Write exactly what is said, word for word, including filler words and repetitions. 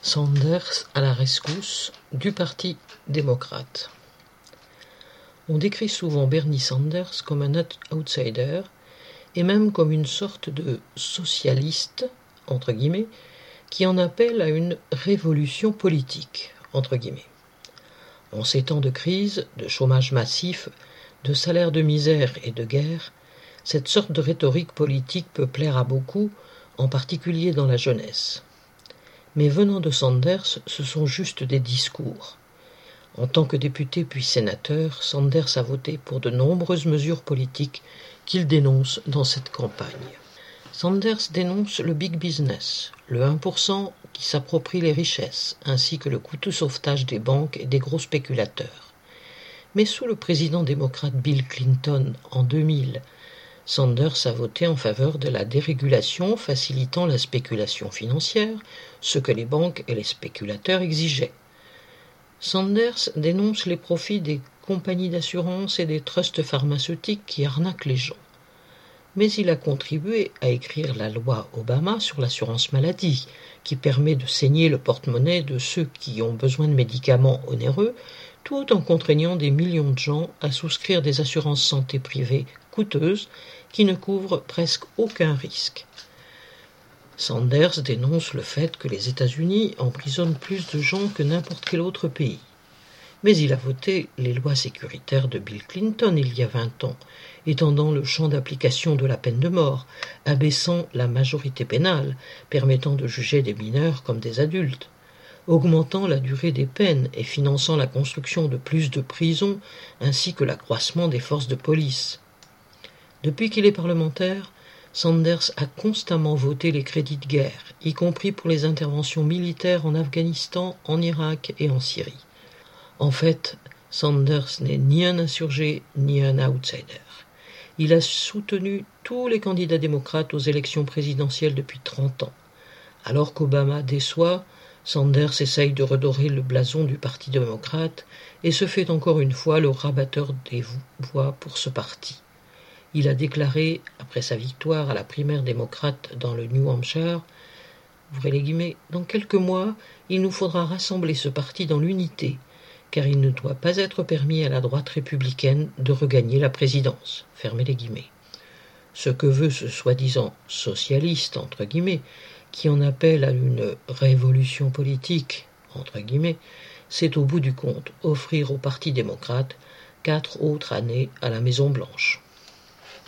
Sanders à la rescousse du Parti démocrate. On décrit souvent Bernie Sanders comme un outsider et même comme une sorte de socialiste, entre guillemets, qui en appelle à une révolution politique, entre guillemets. En ces temps de crise, de chômage massif, de salaires de misère et de guerre, cette sorte de rhétorique politique peut plaire à beaucoup, en particulier dans la jeunesse. Mais venant de Sanders, ce sont juste des discours. En tant que député puis sénateur, Sanders a voté pour de nombreuses mesures politiques qu'il dénonce dans cette campagne. Sanders dénonce le big business, le un pour cent qui s'approprie les richesses, ainsi que le coûteux sauvetage des banques et des gros spéculateurs. Mais sous le président démocrate Bill Clinton en deux mille, Sanders a voté en faveur de la dérégulation facilitant la spéculation financière, ce que les banques et les spéculateurs exigeaient. Sanders dénonce les profits des compagnies d'assurance et des trusts pharmaceutiques qui arnaquent les gens. Mais il a contribué à écrire la loi Obama sur l'assurance maladie, qui permet de saigner le porte-monnaie de ceux qui ont besoin de médicaments onéreux, tout en contraignant des millions de gens à souscrire des assurances santé privées coûteuses qui ne couvrent presque aucun risque. Sanders dénonce le fait que les États-Unis emprisonnent plus de gens que n'importe quel autre pays. Mais il a voté les lois sécuritaires de Bill Clinton il y a vingt ans, étendant le champ d'application de la peine de mort, abaissant la majorité pénale, permettant de juger des mineurs comme des adultes, augmentant la durée des peines et finançant la construction de plus de prisons, ainsi que l'accroissement des forces de police. Depuis qu'il est parlementaire, Sanders a constamment voté les crédits de guerre, y compris pour les interventions militaires en Afghanistan, en Irak et en Syrie. En fait, Sanders n'est ni un insurgé ni un outsider. Il a soutenu tous les candidats démocrates aux élections présidentielles depuis trente ans. Alors qu'Obama déçoit, Sanders essaye de redorer le blason du Parti démocrate et se fait encore une fois le rabatteur des voix pour ce parti. Il a déclaré, après sa victoire à la primaire démocrate dans le New Hampshire, ouvrez les guillemets, « Dans quelques mois, il nous faudra rassembler ce parti dans l'unité, car il ne doit pas être permis à la droite républicaine de regagner la présidence. » Fermez les guillemets. Ce que veut ce soi-disant socialiste, entre guillemets, qui en appelle à une révolution politique, entre guillemets, c'est au bout du compte offrir au Parti démocrate quatre autres années à la Maison-Blanche.